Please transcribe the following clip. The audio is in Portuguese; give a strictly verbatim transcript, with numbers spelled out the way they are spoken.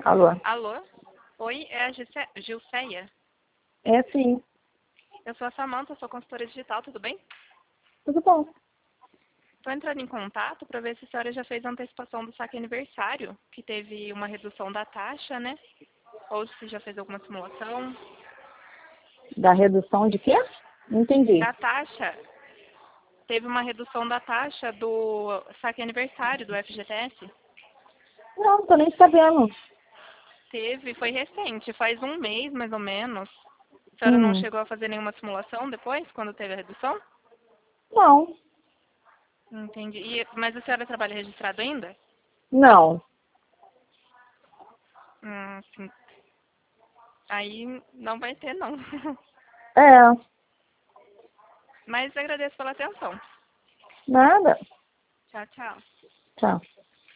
Alô? Alô? Oi, é a Gise- Gilceia? É sim. Eu sou a Samanta, sou consultora digital, tudo bem? Tudo bom? Estou entrando em contato para ver se a senhora já fez a antecipação do saque aniversário, que teve uma redução da taxa, né? Ou se já fez alguma simulação. Da redução de quê? Não entendi. Da taxa, teve uma redução da taxa do saque aniversário do F G T S. Não, não tô nem sabendo. Teve, foi recente, faz um mês mais ou menos. A senhora não Hum, chegou a fazer nenhuma simulação depois, quando teve a redução? não. Entendi. E, mas a senhora trabalha registrado ainda? Não. Hum, sim. Aí não vai ter, não. É, Mas agradeço pela atenção. nada. Tchau, tchau. Tchau.